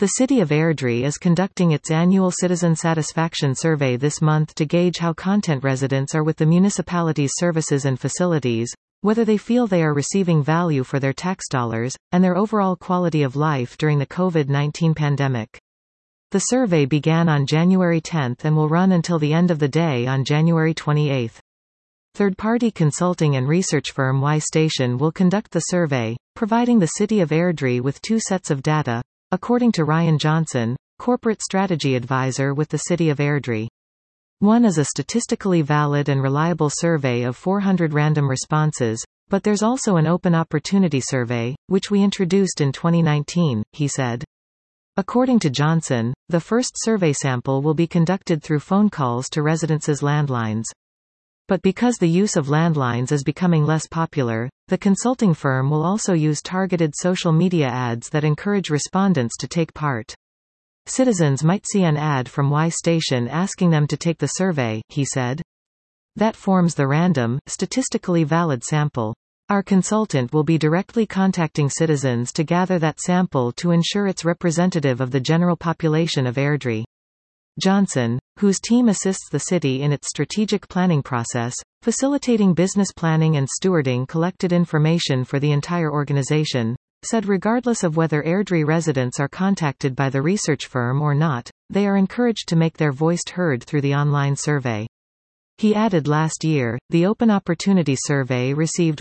The city of Airdrie is conducting its annual Citizen Satisfaction Survey this month to gauge how content residents are with the municipality's services and facilities, whether they feel they are receiving value for their tax dollars, and their overall quality of life during the COVID-19 pandemic. The survey began on January 10 and will run until the end of the day on January 28. Third-party consulting and research firm Y-Station will conduct the survey, providing the city of Airdrie with two sets of data, according to Ryan Johnson, corporate strategy advisor with the city of Airdrie. One is a statistically valid and reliable survey of 400 random responses, but there's also an open opportunity survey, which we introduced in 2019, he said. According to Johnson, the first survey sample will be conducted through phone calls to residents' landlines. But because the use of landlines is becoming less popular, the consulting firm will also use targeted social media ads that encourage respondents to take part. Citizens might see an ad from Y-Station asking them to take the survey, he said. That forms the random, statistically valid sample. Our consultant will be directly contacting citizens to gather that sample to ensure it's representative of the general population of Airdrie. Johnson, whose team assists the city in its strategic planning process, facilitating business planning and stewarding collected information for the entire organization, said regardless of whether Airdrie residents are contacted by the research firm or not, they are encouraged to make their voice heard through the online survey. He added last year, the Open Opportunity Survey received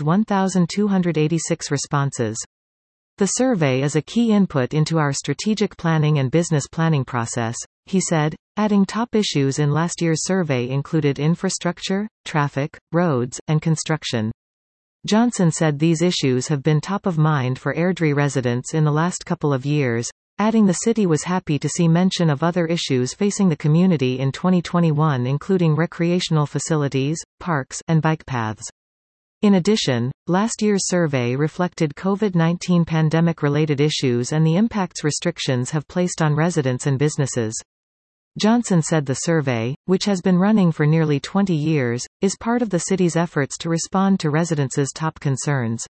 1,286 responses. The survey is a key input into our strategic planning and business planning process, he said, adding top issues in last year's survey included infrastructure, traffic, roads, and construction. Johnson said these issues have been top of mind for Airdrie residents in the last couple of years, adding the city was happy to see mention of other issues facing the community in 2021 including recreational facilities, parks, and bike paths. In addition, last year's survey reflected COVID-19 pandemic-related issues and the impacts restrictions have placed on residents and businesses. Johnson said the survey, which has been running for nearly 20 years, is part of the city's efforts to respond to residents' top concerns.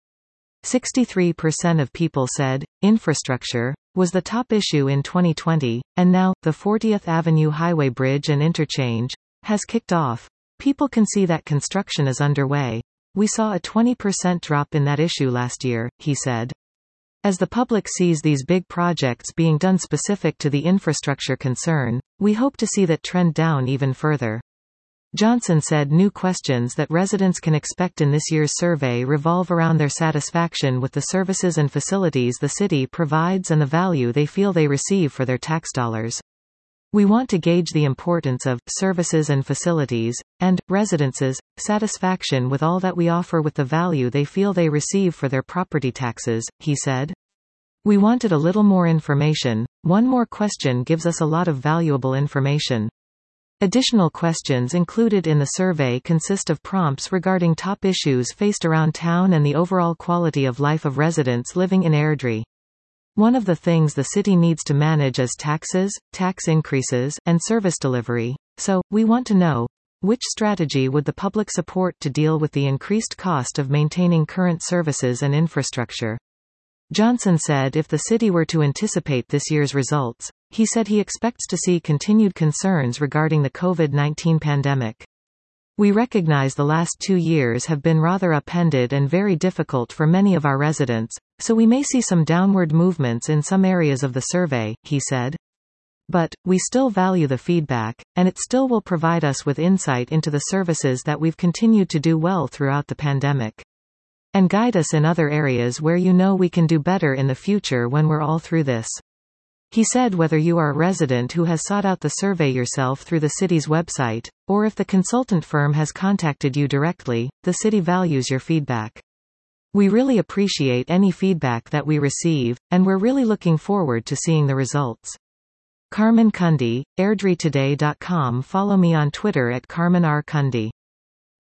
63% of people said infrastructure was the top issue in 2020, and now, the 40th Avenue Highway Bridge and Interchange has kicked off. People can see that construction is underway. We saw a 20% drop in that issue last year, he said. As the public sees these big projects being done specific to the infrastructure concern, we hope to see that trend down even further. Johnson said new questions that residents can expect in this year's survey revolve around their satisfaction with the services and facilities the city provides and the value they feel they receive for their tax dollars. We want to gauge the importance of services and facilities, and residents' satisfaction with all that we offer with the value they feel they receive for their property taxes, he said. We wanted a little more information. One more question gives us a lot of valuable information. Additional questions included in the survey consist of prompts regarding top issues faced around town and the overall quality of life of residents living in Airdrie. One of the things the city needs to manage is taxes, tax increases, and service delivery, so, we want to know, which strategy would the public support to deal with the increased cost of maintaining current services and infrastructure? Johnson said if the city were to anticipate this year's results, he said he expects to see continued concerns regarding the COVID-19 pandemic. We recognize the last 2 years have been rather upended and very difficult for many of our residents, so we may see some downward movements in some areas of the survey, he said. But, we still value the feedback, and it still will provide us with insight into the services that we've continued to do well throughout the pandemic. And guide us in other areas where we can do better in the future when we're all through this. He said whether you are a resident who has sought out the survey yourself through the city's website, or if the consultant firm has contacted you directly, the city values your feedback. We really appreciate any feedback that we receive, and we're really looking forward to seeing the results. Carmen Cundy, AirdrieToday.com. Follow me on Twitter at Carmen R. Cundy.